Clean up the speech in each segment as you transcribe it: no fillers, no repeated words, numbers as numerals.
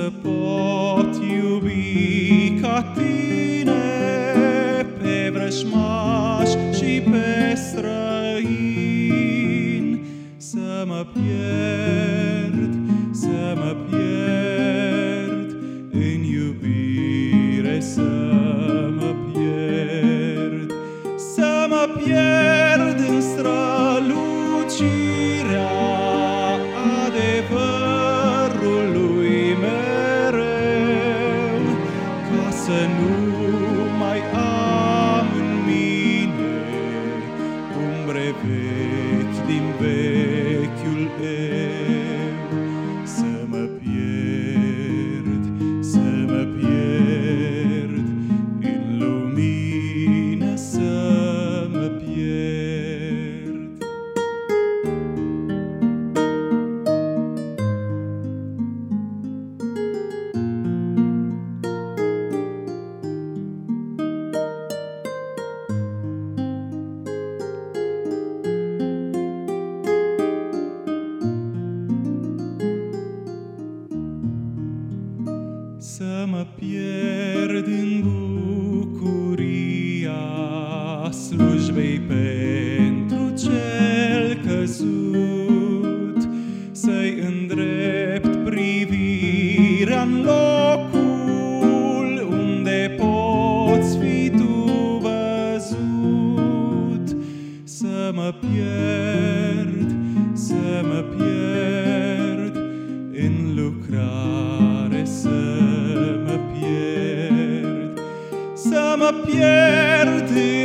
să pot iubi ca tine pe vrăjmași și pe străini, să mă pierd în iubire, să mă pierd în strălucirea adevărului mereu, ca să nu mai am în mine umbre vechi din vechiul eu. Să mă pierd în lumină, să mă pierd. Să mă pierd în bucuria slujbei pentru cel căzut, să-i îndrept privirea-n locul unde poți fi tu văzut. Să mă pierd în lucrare, să mă pierd în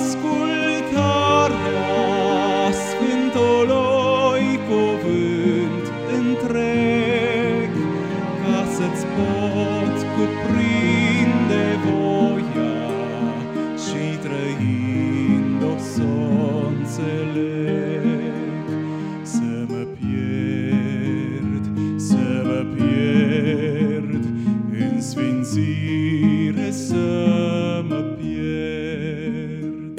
ascultarea Sfântului cuvânt întreg, ca să-ți pot cuprinde voia și trăind-o s-o înțeleg. Să mă pierd în sfințire, să mă pierd.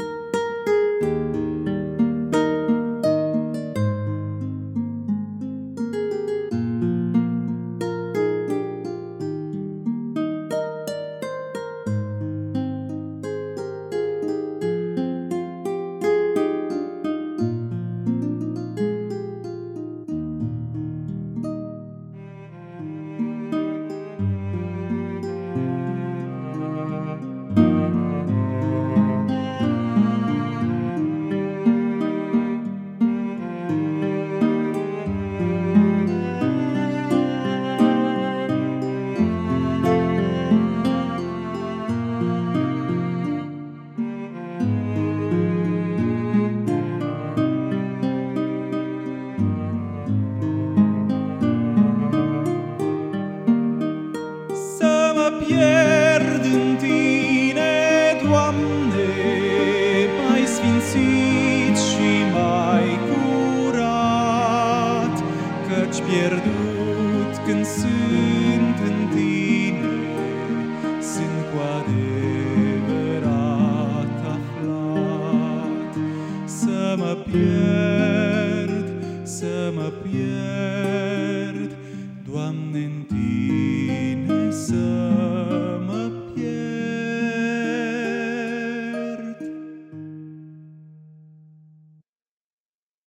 Pierd în tine, Doamne, mai sfințit și mai curat, căci pierdut când sunt în tine, sunt cu adevărat aflat. Să mă pierd, Doamne,